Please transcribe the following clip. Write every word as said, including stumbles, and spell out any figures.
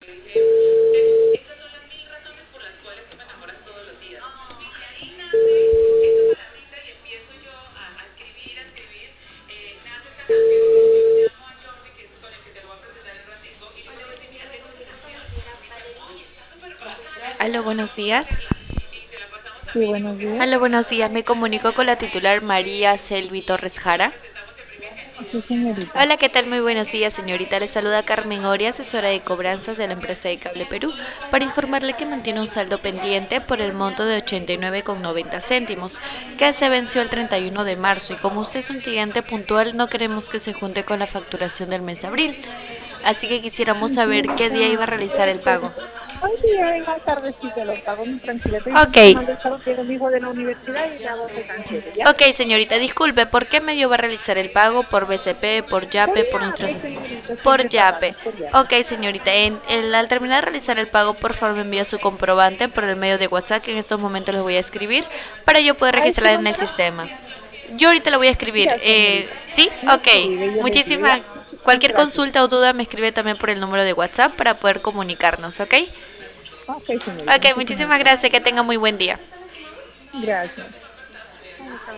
Aló, buenos días. Sí, buenos días. Aló, buenos días. Me comunico con la titular María Selvi Torres Jara. Sí, señorita. Hola, ¿qué tal? Muy buenos días, señorita. Le saluda Carmen Ori, asesora de cobranzas de la empresa de Cable Perú, para informarle que mantiene un saldo pendiente por el monto de ochenta y nueve con noventa céntimos, que se venció el treinta y uno de marzo y como usted es un cliente puntual, no queremos que se junte con la facturación del mes de abril. Así que quisiéramos Ay, saber qué día iba a señorita, realizar el este, pago. hoy día en la tardecita lo pago, muy tranquila. Estoy Ok, tomando el carro que mi hijo de la universidad y ya voy cancele, ¿ya? ok, señorita, disculpe, ¿por qué medio va a realizar el pago? ¿Por B C P, por Por Yape, por ya, nuestros... pues, señorita, Por siempre Yape. pagamos, por ya. Ok, señorita, en, en- al terminar de realizar el pago, por favor me envía su comprobante por el medio de WhatsApp, que en estos momentos les voy a escribir, para yo poder ¿A este registrarla en el número? sistema. Yo ahorita lo voy a escribir. Ya, Eh, señorita. ¿sí? Me Ok. escribe, yo le digo, Muchísimas... ¿ya? Muchísimas Cualquier gracias. consulta o duda me escribe también por el número de WhatsApp para poder comunicarnos, ¿ok? Ok, señorita, Ok, muchísimas muchísimas gracias. gracias, que tenga muy buen día. Gracias.